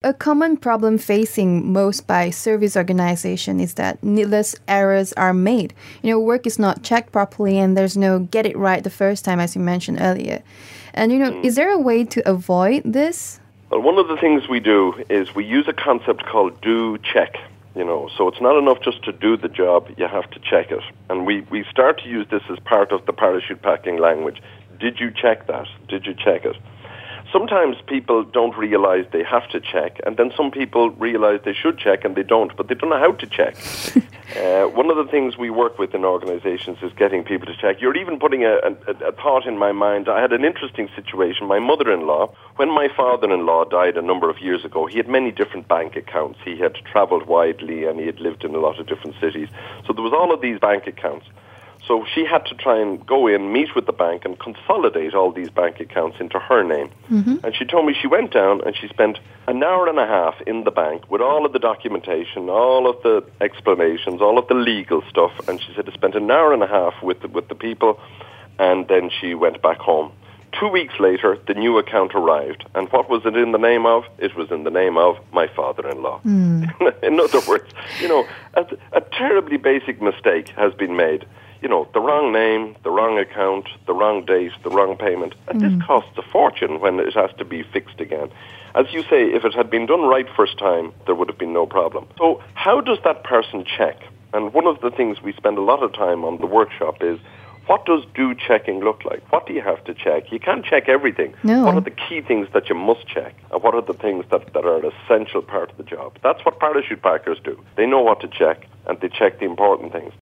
A common problem facing most by service organization is that needless errors are made. Work is not checked properly and there's no get it right the first time, as you mentioned earlier. And, is there a way to avoid this? Well, one of the things we do is we use a concept called do check. So it's not enough just to do the job, you have to check it. And we start to use this as part of the parachute packing language. Did you check that? Did you check it? Sometimes people don't realize they have to check, and then some people realize they should check and they don't, but they don't know how to check. One of the things we work with in organizations is getting people to check. You're even putting a thought in my mind. I had an interesting situation. My mother-in-law, when my father-in-law died a number of years ago, he had many different bank accounts. He had traveled widely and he had lived in a lot of different cities. So there was all of these bank accounts. So she had to try and go in, meet with the bank, and consolidate all these bank accounts into her name. Mm-hmm. And she told me she went down and she spent an hour and a half in the bank with all of the documentation, all of the explanations, all of the legal stuff. And she said she spent an hour and a half with the people, and then she went back home. 2 weeks later, the new account arrived. And what was it in the name of? It was in the name of my father-in-law. Mm. In other words, a terribly basic mistake has been made. The wrong name, the wrong account, the wrong date, the wrong payment. And this costs a fortune when it has to be fixed again. As you say, if it had been done right first time, there would have been no problem. So how does that person check? And one of the things we spend a lot of time on the workshop is, what does do checking look like? What do you have to check? You can't check everything. No. What are the key things that you must check? And what are the things that are an essential part of the job? That's what parachute packers do. They know what to check, and they check the important things.